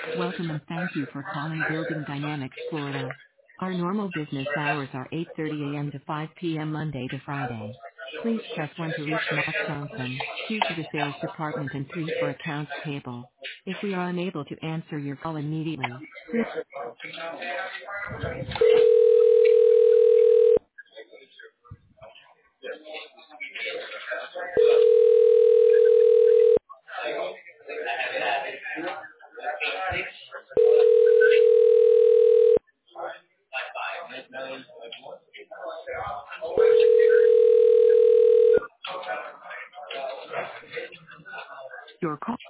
Welcome and thank you for calling Building Dynamics Florida. Our normal business hours are 8:30 a.m. to 5 p.m. Monday to Friday. Please press 1 to reach Mark Johnson, 2 for the sales department and 3 for accounts payable. If we are unable to answer your call immediately, please your call